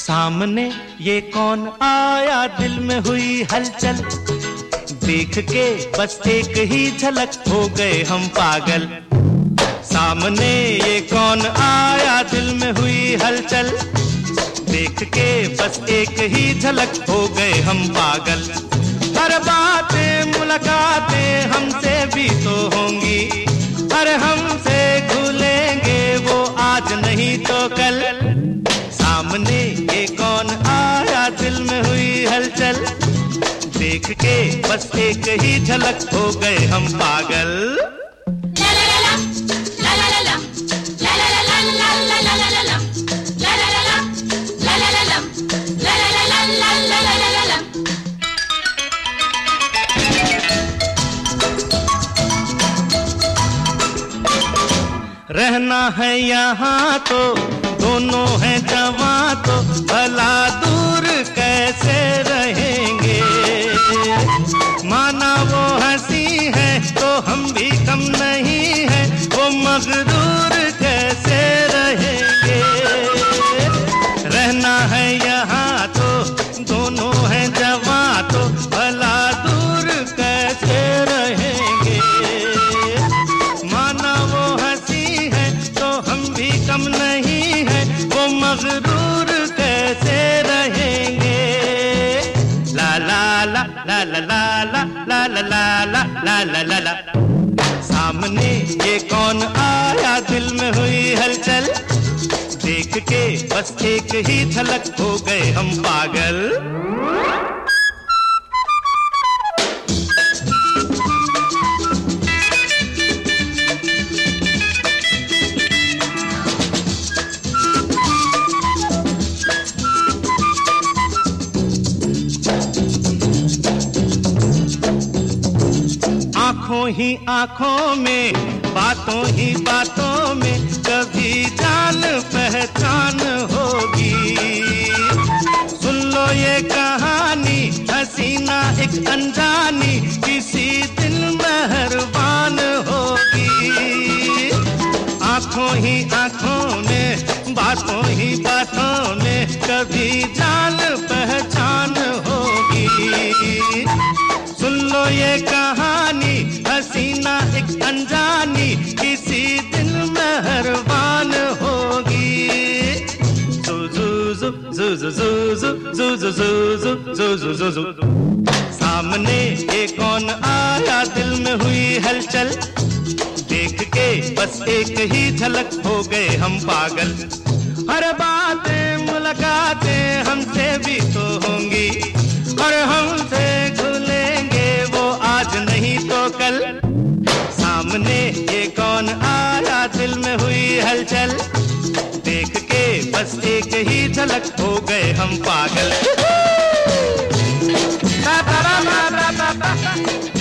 सामने ये कौन आया, दिल में हुई हलचल, देख के बस एक ही झलक हो गए हम पागल। सामने ये कौन आया, दिल में हुई हलचल, देख के बस एक ही झलक हो गए हम पागल। हर बातें मुलाकातें हमसे भी तो होंगी, अरे हमसे भूलेंगे वो आज नहीं तो कल। सामने ये कौन आया, दिल में हुई हलचल, देख के बस एक ही झलक हो गए हम पागल। रहना है यहाँ तो दोनों हैं जवां, तो भला दूर कैसे रहेंगे। माना वो हंसी है तो हम भी कम नहीं है, वो मगरूर कैसे रहेंगे। रहना है यहाँ तो दोनों हैं जवां, तो भला दूर कैसे रहेंगे। माना वो हंसी है तो हम भी कम नहीं है, वो मगरूर कैसे रहेंगे। ला ला ला ला ला ला ला ला ला ला ला ला ला ला। सामने ये कौन आया, दिल में हुई हलचल, देख के बस एक ही झलक हो गए हम पागल। आँखों ही आँखों में, बातों ही बातों में, कभी जान पहचान होगी। सुन लो ये कहानी हसीना एक अनजानी, किसी दिन मेहरबान होगी। आँखों ही आँखों में, बातों ही बातों में, कभी जान पहचान होगी। सुन लो ये कहानी हसीना एक अनजानी, किसी दिन मेहरबान होगी। सामने ये कौन आया, दिल में हुई हलचल, देख के बस एक ही झलक हो गए हम पागल। हर बातें मुलाकातें हमसे भी तो होंगी, और हमसे भूलेंगे वो आज नहीं तो कल। सामने ये कौन आया, दिल में हुई हलचल, देख के बस एक ही झलक हो गए हम पागल।